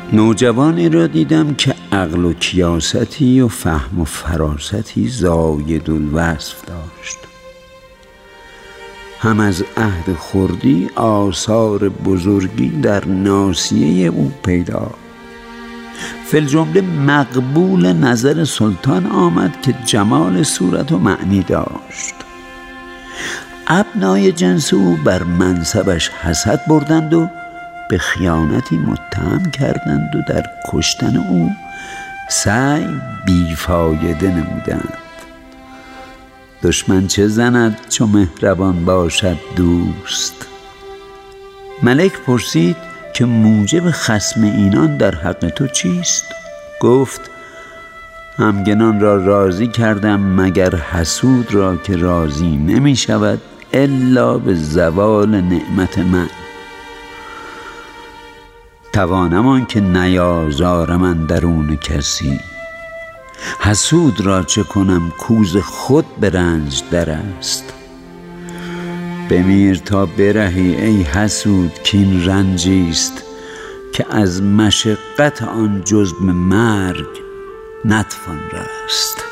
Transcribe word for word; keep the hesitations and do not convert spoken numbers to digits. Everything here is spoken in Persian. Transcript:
نوجوانی را دیدم که عقل و کیاستی و فهم و فراستی زاید الوصف داشت. هم از عهد خردی آثار بزرگی در ناصیه او پیدا. فی الجمله مقبول نظر سلطان آمد که جمال صورت و معنی داشت. ابنای جنس او بر منصبش حسد بردند و به خیانتی متهم کردند و در کشتن او سعی بیفایده نمودند. دشمن چه زند چو مهربان باشد دوست؟ ملک پرسید که موجب خصم اینان در حق تو چیست؟ گفت همگنان را راضی کردم مگر حسود را که راضی نمی شود الا به زوال نعمت من. توانم آن که نیازارم اندرون کسی، حسود را چه کنم کوز خود به رنج در است. بمیر تا برهی ای حسود کین رنجیست که از مشقت آن جز به مرگ نتوان رست.